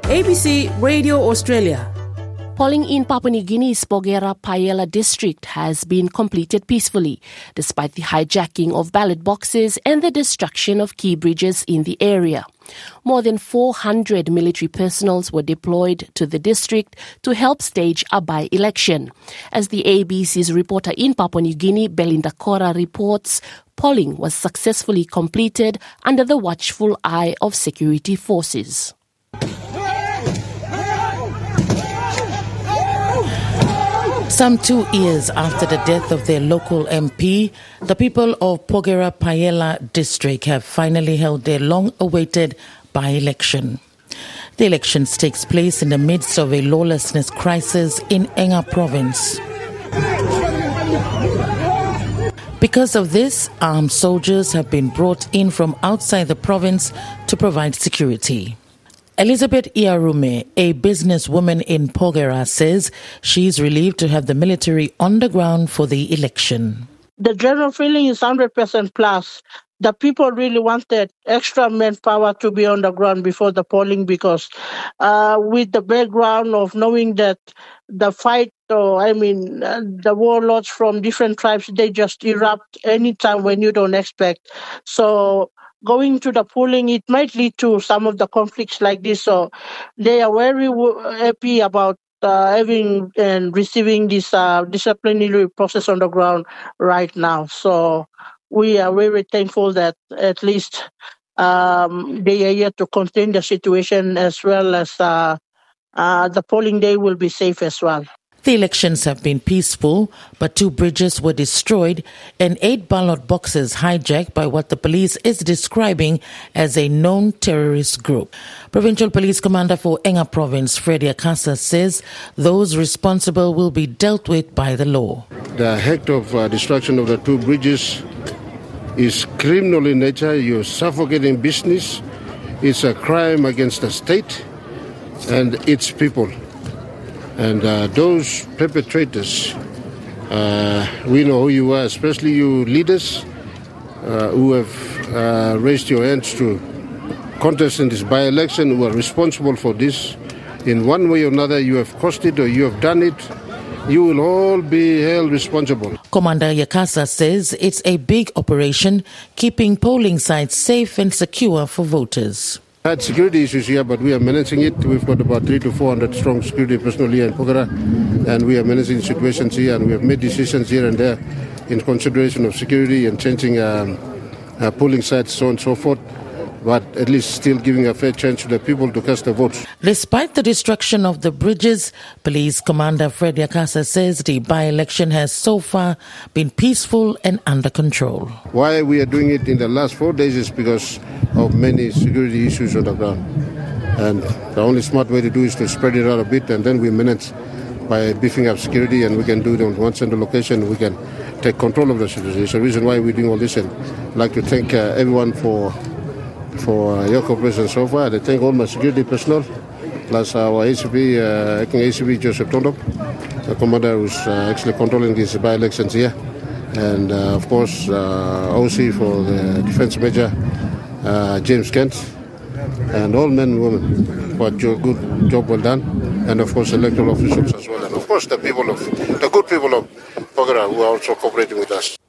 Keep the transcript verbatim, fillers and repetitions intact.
A B C Radio Australia. Polling in Papua New Guinea's Porgera Payela district has been completed peacefully, despite the hijacking of ballot boxes and the destruction of key bridges in the area. More than four hundred military personnel were deployed to the district to help stage a by-election. As the A B C's reporter in Papua New Guinea, Belinda Cora, reports, polling was successfully completed under the watchful eye of security forces. Some two years after the death of their local M P, the people of Porgera Payela district have finally held their long-awaited by-election. The elections takes place in the midst of a lawlessness crisis in Enga province. Because of this, armed soldiers have been brought in from outside the province to provide security. Elizabeth Iarume, a businesswoman in Porgera, says she's relieved to have the military on the ground for the election. The general feeling is one hundred percent plus. The people really wanted extra manpower to be on the ground before the polling because uh, with the background of knowing that the fight, or I mean, uh, the warlords from different tribes, they just erupt anytime when you don't expect. So going to the polling, it might lead to some of the conflicts like this. So they are very happy about uh, having and receiving this uh, disciplinary process on the ground right now. So we are very thankful that at least um, they are here to contain the situation, as well as uh, uh, the polling day will be safe as well. The elections have been peaceful, but two bridges were destroyed and eight ballot boxes hijacked by what the police is describing as a known terrorist group. Provincial Police Commander for Enga Province, Freddie Akasa, says those responsible will be dealt with by the law. The act of uh, destruction of the two bridges is criminal in nature. You're suffocating business. It's a crime against the state and its people. And uh, those perpetrators, uh, we know who you are, especially you leaders uh, who have uh, raised your hands to contest in this by-election, who are responsible for this. In one way or another, you have caused it or you have done it. You will all be held responsible. Commander Yakasa says it's a big operation, keeping polling sites safe and secure for voters. We had security issues here, but we are managing it. We've got about three to four hundred strong security personnel here in Porgera, and we are managing situations here, and we have made decisions here and there in consideration of security and changing um, uh, polling sites, so on and so forth, but at least still giving a fair chance to the people to cast their votes. Despite the destruction of the bridges, Police Commander Fred Yakasa says the by-election has so far been peaceful and under control. Why we are doing it in the last four days is because of many security issues on the ground. And the only smart way to do is to spread it out a bit, and then we manage by beefing up security, and we can do it on one central location. We can take control of the situation. It's the reason why we're doing all this, and I'd like to thank uh, everyone for for uh, your cooperation so far. I thank all my security personnel, plus our A C P, uh, acting A C P Joseph Tondop, the commander who's uh, actually controlling these by-elections here, and uh, of course uh, O C for the Defence Major, uh, James Kent, and all men and women for a good job well done, and of course electoral officials as well, and of course the people of the good people of Porgera who are also cooperating with us.